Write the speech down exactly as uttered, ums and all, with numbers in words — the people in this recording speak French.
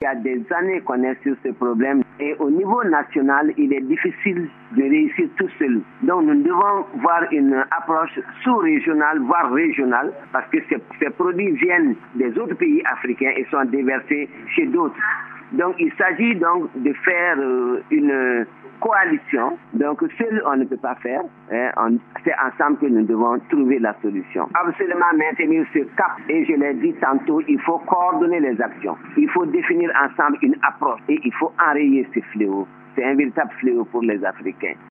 a des années qu'on est sur ce problème. Et au niveau national, il est difficile de réussir tout seul. Donc nous devons voir une approche sous-régionale, voire régionale, parce que ces, ces produits viennent des autres pays africains et sont déversés chez d'autres. Donc il s'agit donc de faire euh, une coalition. Donc seul on ne peut pas faire. Hein, on, c'est ensemble que nous devons trouver la solution. Absolument maintenir ce cap. Et je l'ai dit tantôt, il faut coordonner les actions. Il faut définir ensemble une approche et il faut enrayer ce fléau. C'est un véritable fléau pour les Africains.